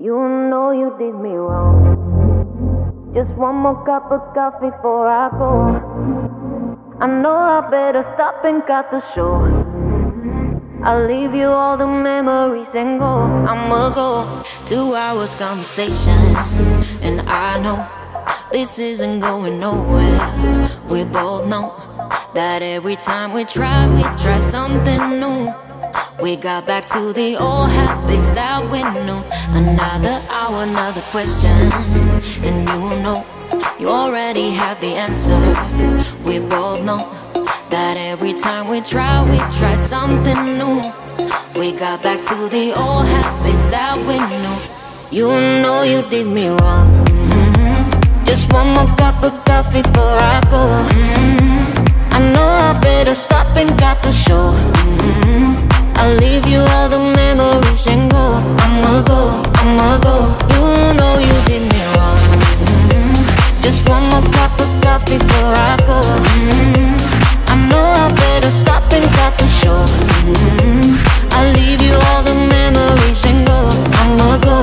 You know you did me wrong. Just one more cup of coffee before I go. I know I better stop and cut the show. I'll leave you all the memories and go. I'ma go. 2 hours conversation, and I know this isn't going nowhere. We both know that every time we try something new. We got back to the old habits that we knew. Another hour, another question, and you know you already have the answer. We both know that every time we tried something new. We got back to the old habits that we knew. You know you did me wrong. Just one more cup of coffee before I go. I know I better stop and cut the show. I'll leave you all the memories and go. I'ma go. You know you did me wrong. Just one more cup of coffee before I go. I know I better stop and cut the show. I'll leave you all the memories and go. I'ma go.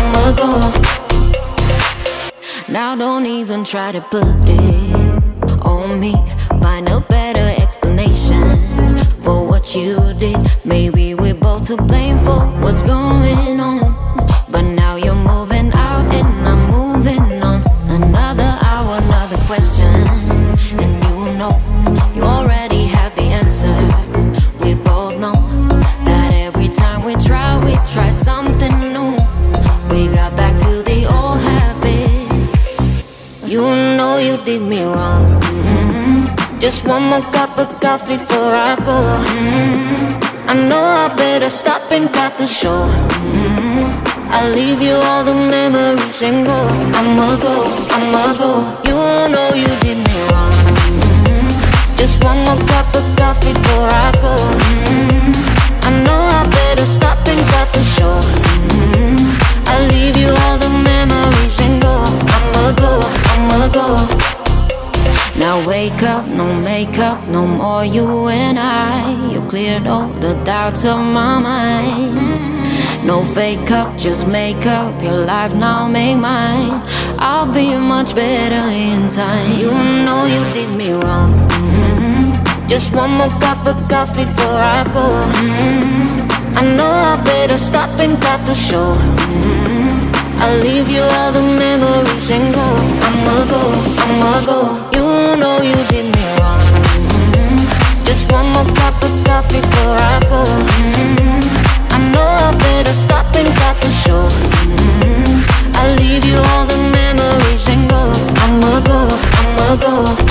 Now don't even try to put it on me. Find a better explanation for what you did. Maybe we're both to blame for what's going on. But now you're moving out and I'm moving on. Another hour, another question, and you know you already have the answer. We both know that every time we tried something new. We got back to the old habits. You know you did me wrong. Just one more cup of coffee before I go. I know I better stop and cut the show. I'll leave you all the memories and go. I'ma go. You know you did me wrong. Just one more cup of coffee before I go. I know I better stop and cut the show. I'll leave you all the memories and go. I'ma go. Now wake up, no makeup, no more you and I. You cleared all the doubts of my mind. No fake up, just make up your life now, make mine. I'll be much better in time. You know you did me wrong. Just one more cup of coffee before I go. I know I better stop and cut the show. I'll leave you all the memories and go. I'ma go. You know you did me wrong. Just one more cup of coffee before I go. I know I better stop and cut the show. I'll leave you all the memories and go. I'ma go.